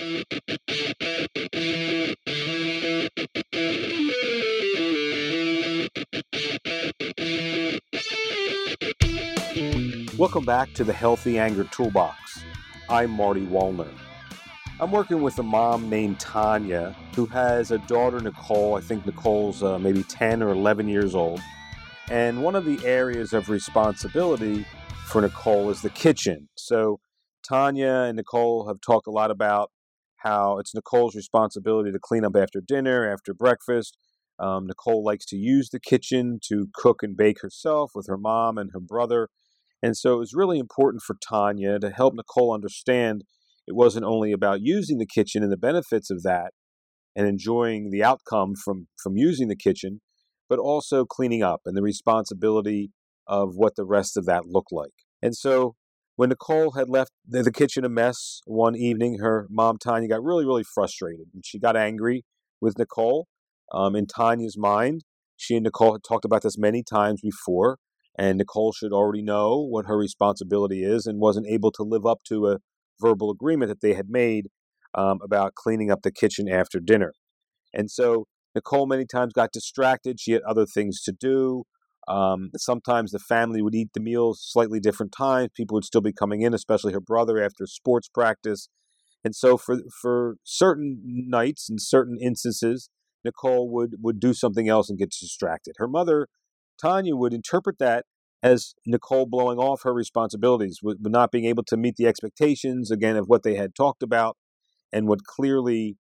Welcome back to the Healthy Anger Toolbox. I'm Marty Wollner. I'm working with a mom named Tanya who has a daughter, Nicole. I think Nicole's maybe 10 or 11 years old. And one of the areas of responsibility for Nicole is the kitchen. So Tanya and Nicole have talked a lot about how it's Nicole's responsibility to clean up after dinner, after breakfast. Nicole likes to use the kitchen to cook and bake herself with her mom and her brother. And so it was really important for Tanya to help Nicole understand it wasn't only about using the kitchen and the benefits of that and enjoying the outcome from using the kitchen, but also cleaning up and the responsibility of what the rest of that looked like. And so when Nicole had left the kitchen a mess one evening, her mom, Tanya, got really, really frustrated. And she got angry with Nicole. In Tanya's mind, she and Nicole had talked about this many times before, and Nicole should already know what her responsibility is and wasn't able to live up to a verbal agreement that they had made about cleaning up the kitchen after dinner. And so Nicole many times got distracted. She had other things to do. Sometimes the family would eat the meals slightly different times. People would still be coming in, especially her brother after sports practice. And so for certain nights and certain instances, Nicole would do something else and get distracted. Her mother, Tanya, would interpret that as Nicole blowing off her responsibilities, with not being able to meet the expectations, again, of what they had talked about, and what clearly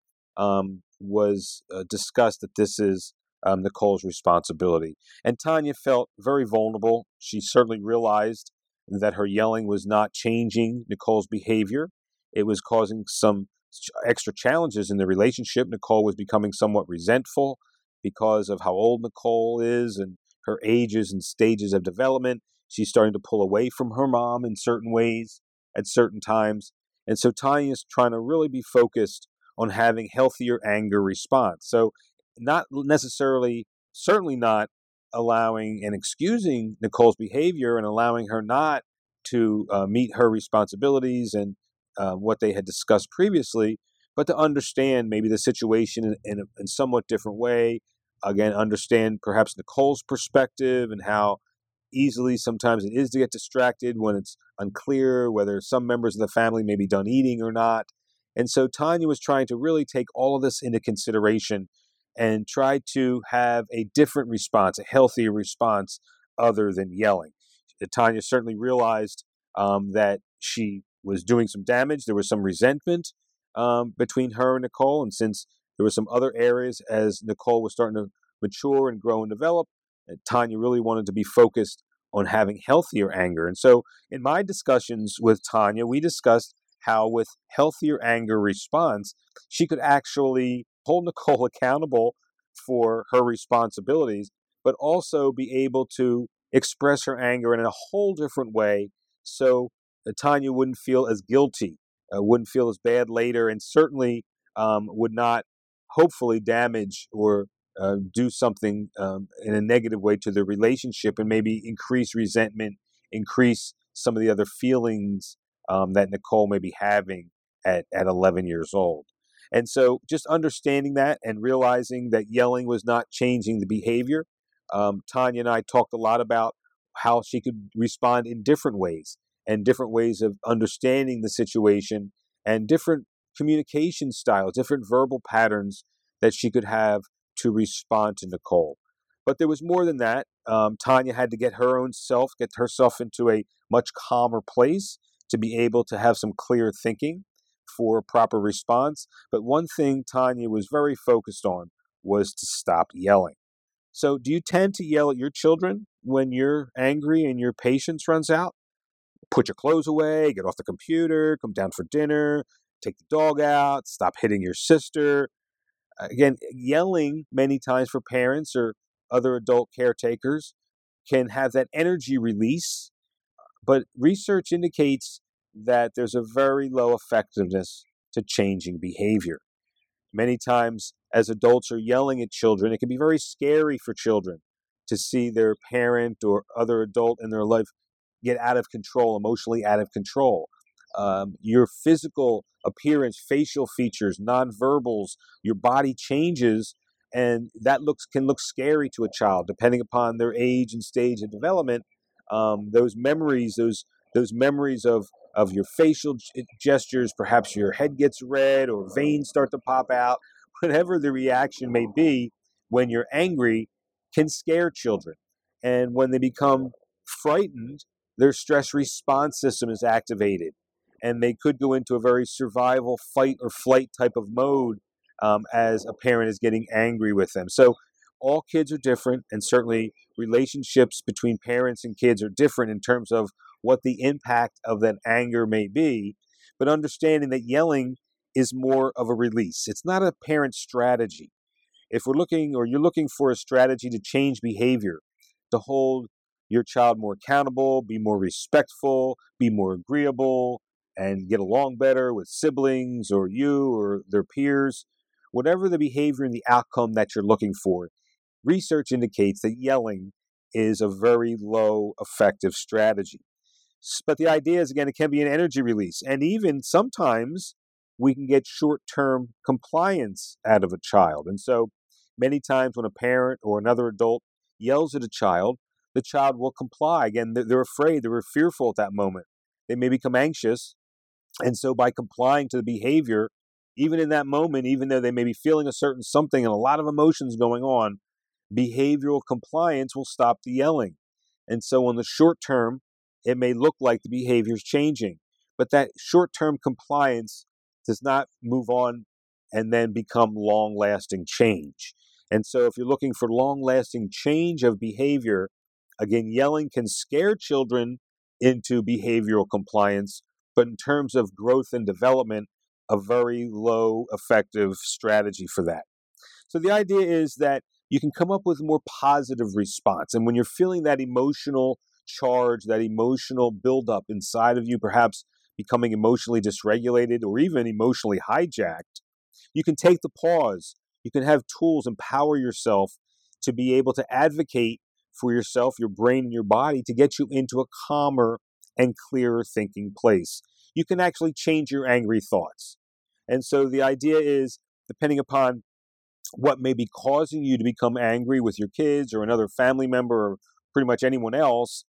was discussed that this is Nicole's responsibility. And Tanya felt very vulnerable. She certainly realized that her yelling was not changing Nicole's behavior. It was causing some extra challenges in the relationship. Nicole was becoming somewhat resentful because of how old Nicole is and her ages and stages of development. She's starting to pull away from her mom in certain ways at certain times. And so Tanya's trying to really be focused on having healthier anger response. So not necessarily, certainly not allowing and excusing Nicole's behavior and allowing her not to meet her responsibilities and what they had discussed previously, but to understand maybe the situation in a somewhat different way. Again, understand perhaps Nicole's perspective and how easily sometimes it is to get distracted when it's unclear whether some members of the family may be done eating or not. And so Tanya was trying to really take all of this into consideration and try to have a different response, a healthier response other than yelling. Tanya certainly realized that she was doing some damage. There was some resentment between her and Nicole. And since there were some other areas as Nicole was starting to mature and grow and develop, Tanya really wanted to be focused on having healthier anger. And so in my discussions with Tanya, we discussed how with healthier anger response, she could actually hold Nicole accountable for her responsibilities, but also be able to express her anger in a whole different way so Tanya wouldn't feel as guilty, wouldn't feel as bad later, and certainly would not hopefully damage or do something in a negative way to the relationship and maybe increase resentment, increase some of the other feelings that Nicole may be having at 11 years old. And so just understanding that and realizing that yelling was not changing the behavior. Tanya and I talked a lot about how she could respond in different ways and different ways of understanding the situation and different communication styles, different verbal patterns that she could have to respond to Nicole. But there was more than that. Tanya had to get herself into a much calmer place to be able to have some clear thinking for a proper response. But one thing Tanya was very focused on was to stop yelling. So do you tend to yell at your children when you're angry and your patience runs out? Put your clothes away, get off the computer, come down for dinner, take the dog out, stop hitting your sister. Again, yelling many times for parents or other adult caretakers can have that energy release, but research indicates that there's a very low effectiveness to changing behavior. Many times, as adults are yelling at children, it can be very scary for children to see their parent or other adult in their life get out of control, emotionally out of control. your physical appearance, facial features, nonverbals, your body changes, and that can look scary to a child, depending upon their age and stage of development. Those memories of your facial gestures, perhaps your head gets red or veins start to pop out, whatever the reaction may be when you're angry, can scare children. And when they become frightened, their stress response system is activated, and they could go into a very survival, fight or flight type of mode as a parent is getting angry with them. So all kids are different, and certainly relationships between parents and kids are different in terms of what the impact of that anger may be. But understanding that yelling is more of a release. It's not a parent strategy. If we're looking, or you're looking for a strategy to change behavior, to hold your child more accountable, be more respectful, be more agreeable, and get along better with siblings or you or their peers, whatever the behavior and the outcome that you're looking for, research indicates that yelling is a very low effective strategy. But the idea is, again, it can be an energy release. And even sometimes we can get short-term compliance out of a child. And so many times when a parent or another adult yells at a child, the child will comply. Again, they're afraid, they're fearful at that moment. They may become anxious. And so by complying to the behavior, even in that moment, even though they may be feeling a certain something and a lot of emotions going on, behavioral compliance will stop the yelling. And so in the short term, it may look like the behavior is changing, but that short-term compliance does not move on and then become long-lasting change. And so if you're looking for long-lasting change of behavior, again, yelling can scare children into behavioral compliance, but in terms of growth and development, a very low effective strategy for that. So the idea is that you can come up with a more positive response. And when you're feeling that emotional charge, that emotional buildup inside of you, perhaps becoming emotionally dysregulated or even emotionally hijacked, you can take the pause. You can have tools, empower yourself to be able to advocate for yourself, your brain, and your body to get you into a calmer and clearer thinking place. You can actually change your angry thoughts. And so the idea is, depending upon what may be causing you to become angry with your kids or another family member or pretty much anyone else,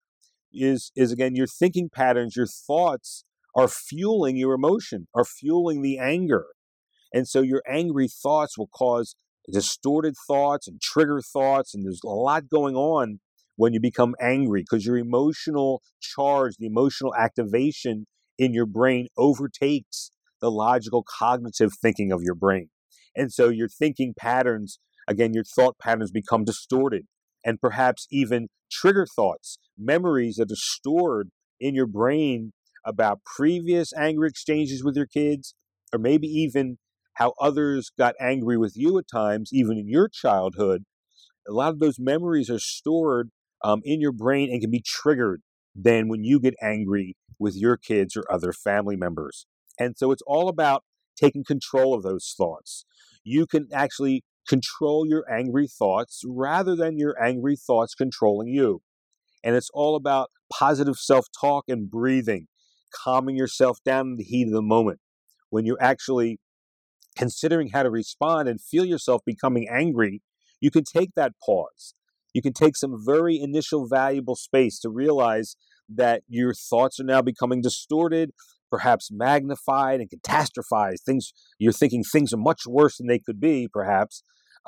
is again your thinking patterns, your thoughts are fueling your emotion, are fueling the anger. And so your angry thoughts will cause distorted thoughts and trigger thoughts, and there's a lot going on when you become angry because your emotional charge, the emotional activation in your brain overtakes the logical cognitive thinking of your brain. And so your thinking patterns, again, your thought patterns become distorted, and perhaps even trigger thoughts, memories that are stored in your brain about previous anger exchanges with your kids, or maybe even how others got angry with you at times, even in your childhood. A lot of those memories are stored in your brain and can be triggered then when you get angry with your kids or other family members. And so it's all about taking control of those thoughts. You can actually control your angry thoughts rather than your angry thoughts controlling you. And it's all about positive self-talk and breathing, calming yourself down in the heat of the moment. When you're actually considering how to respond and feel yourself becoming angry, you can take that pause. You can take some very initial valuable space to realize that your thoughts are now becoming distorted, perhaps magnified and catastrophized. You're thinking things are much worse than they could be, perhaps,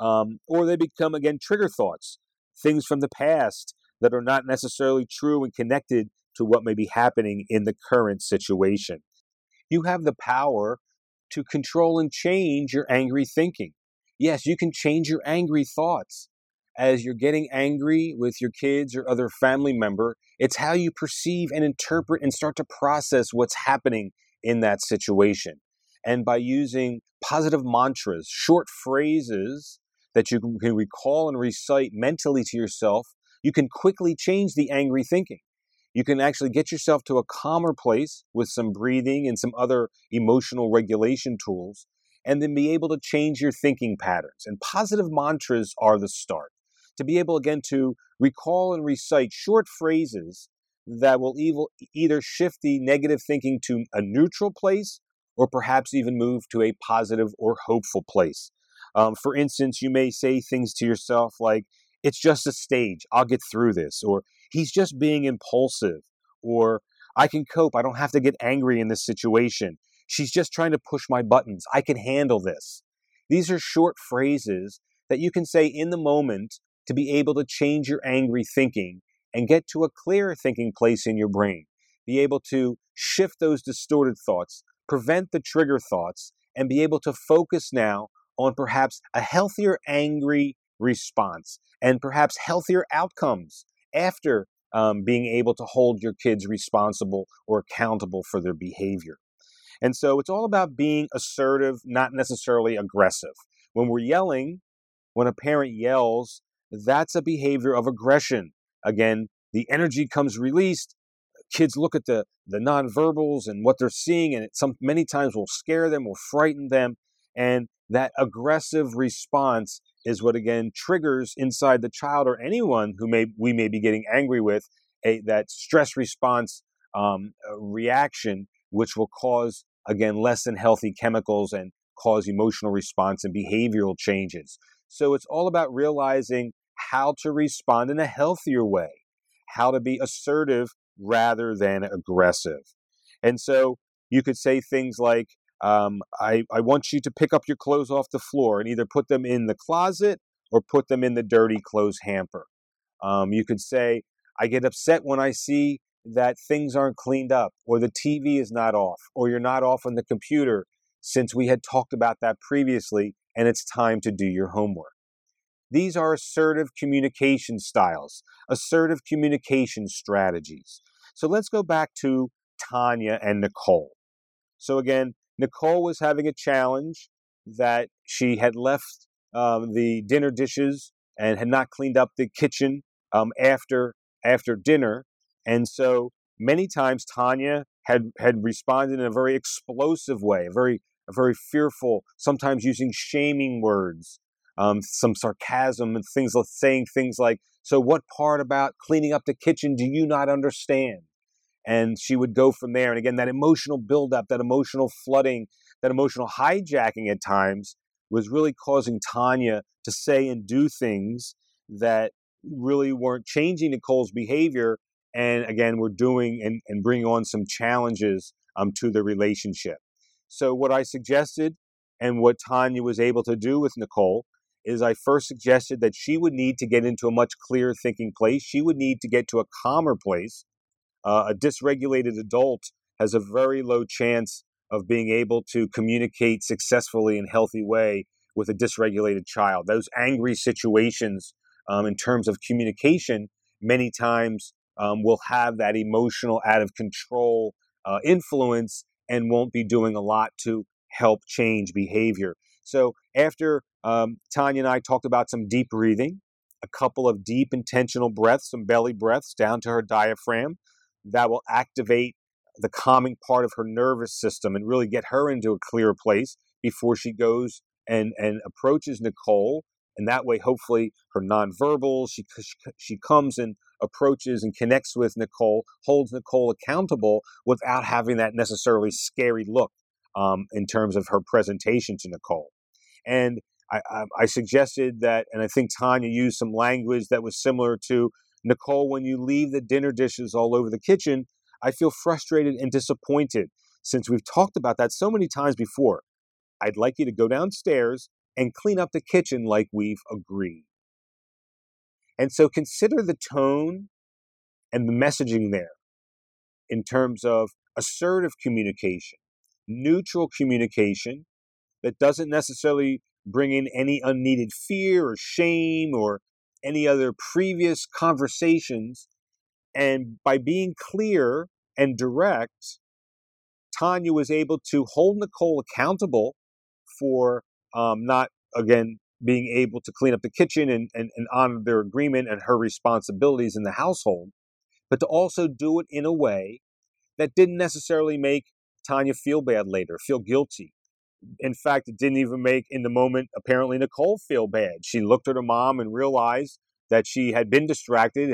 or they become, again, trigger thoughts, things from the past that are not necessarily true and connected to what may be happening in the current situation. You have the power to control and change your angry thinking. Yes, you can change your angry thoughts. As you're getting angry with your kids or other family member, it's how you perceive and interpret and start to process what's happening in that situation. And by using positive mantras, short phrases that you can recall and recite mentally to yourself, you can quickly change the angry thinking. You can actually get yourself to a calmer place with some breathing and some other emotional regulation tools, and then be able to change your thinking patterns. And positive mantras are the start. To be able, again, to recall and recite short phrases that will either shift the negative thinking to a neutral place or perhaps even move to a positive or hopeful place. For instance, you may say things to yourself like, it's just a stage, I'll get through this, or he's just being impulsive, or I can cope, I don't have to get angry in this situation. She's just trying to push my buttons, I can handle this. These are short phrases that you can say in the moment to be able to change your angry thinking and get to a clearer thinking place in your brain. Be able to shift those distorted thoughts, prevent the trigger thoughts, and be able to focus now on perhaps a healthier angry response and perhaps healthier outcomes after being able to hold your kids responsible or accountable for their behavior. And so it's all about being assertive, not necessarily aggressive. When we're yelling, when a parent yells, that's a behavior of aggression. Again, the energy comes released. Kids look at the nonverbals and what they're seeing, and many times will scare them, will frighten them. And that aggressive response is what, again, triggers inside the child or anyone who we may be getting angry with that stress response reaction, which will cause, again, less than healthy chemicals and cause emotional response and behavioral changes. So it's all about realizing how to respond in a healthier way, how to be assertive rather than aggressive. And so you could say things like, I want you to pick up your clothes off the floor and either put them in the closet or put them in the dirty clothes hamper. You could say, I get upset when I see that things aren't cleaned up, or the TV is not off, or you're not off on the computer, since we had talked about that previously, and it's time to do your homework. These are assertive communication styles, assertive communication strategies. So let's go back to Tanya and Nicole. So again, Nicole was having a challenge that she had left the dinner dishes and had not cleaned up the kitchen after dinner. And so many times Tanya had responded in a very explosive way, a very fearful, sometimes using shaming words, some sarcasm and saying things like, so what part about cleaning up the kitchen do you not understand? And she would go from there. And again, that emotional buildup, that emotional flooding, that emotional hijacking at times was really causing Tanya to say and do things that really weren't changing Nicole's behavior. And again, we're doing and bringing on some challenges to the relationship. So what I suggested and what Tanya was able to do with Nicole is I first suggested that she would need to get into a much clearer thinking place. She would need to get to a calmer place. A dysregulated adult has a very low chance of being able to communicate successfully in a healthy way with a dysregulated child. Those angry situations in terms of communication many times will have that emotional out of control influence and won't be doing a lot to help change behavior. So after Tanya and I talked about some deep breathing, a couple of deep intentional breaths, some belly breaths down to her diaphragm, that will activate the calming part of her nervous system and really get her into a clear place before she goes and approaches Nicole. And that way, hopefully, her nonverbal, she comes and approaches and connects with Nicole, holds Nicole accountable without having that necessarily scary look in terms of her presentation to Nicole. And I suggested that, and I think Tanya used some language that was similar to, Nicole, when you leave the dinner dishes all over the kitchen, I feel frustrated and disappointed. Since we've talked about that so many times before, I'd like you to go downstairs and clean up the kitchen like we've agreed. And so consider the tone and the messaging there in terms of assertive communication, neutral communication that doesn't necessarily bring in any unneeded fear or shame or any other previous conversations. And by being clear and direct, Tanya was able to hold Nicole accountable for not, again, being able to clean up the kitchen and honor their agreement and her responsibilities in the household, but to also do it in a way that didn't necessarily make Tanya feel bad later, feel guilty. In fact, it didn't even make, in the moment, apparently Nicole feel bad. She looked at her mom and realized that she had been distracted and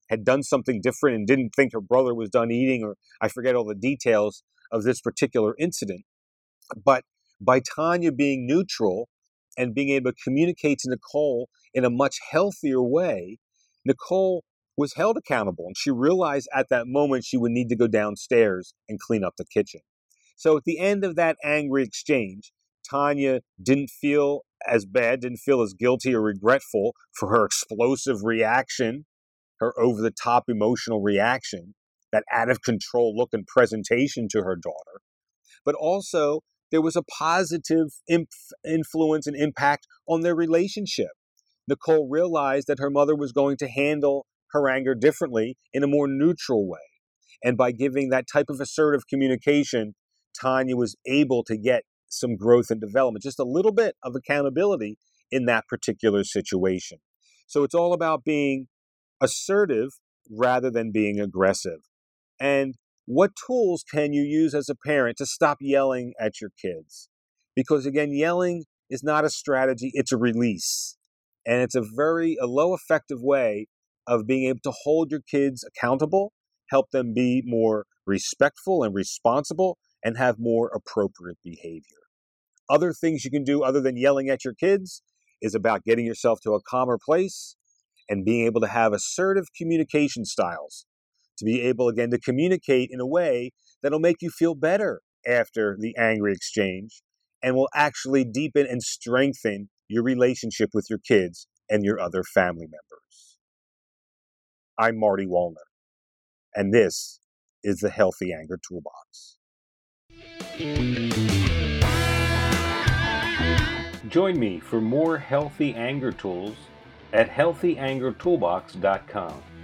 had done something different and didn't think her brother was done eating, or I forget all the details of this particular incident. But by Tanya being neutral and being able to communicate to Nicole in a much healthier way, Nicole was held accountable, and she realized at that moment she would need to go downstairs and clean up the kitchen. So at the end of that angry exchange, Tanya didn't feel as bad, didn't feel as guilty or regretful for her explosive reaction, her over-the-top emotional reaction, that out-of-control look and presentation to her daughter. But also, there was a positive influence and impact on their relationship. Nicole realized that her mother was going to handle her anger differently in a more neutral way. And by giving that type of assertive communication, Tanya was able to get some growth and development, just a little bit of accountability in that particular situation. So it's all about being assertive rather than being aggressive. And what tools can you use as a parent to stop yelling at your kids? Because again, yelling is not a strategy, it's a release. And it's a low effective way of being able to hold your kids accountable, help them be more respectful and responsible, and have more appropriate behavior. Other things you can do other than yelling at your kids is about getting yourself to a calmer place and being able to have assertive communication styles, to be able, again, to communicate in a way that'll make you feel better after the angry exchange and will actually deepen and strengthen your relationship with your kids and your other family members. I'm Marty Wollner, and this is the Healthy Anger Toolbox. Join me for more healthy anger tools at healthyangertoolbox.com.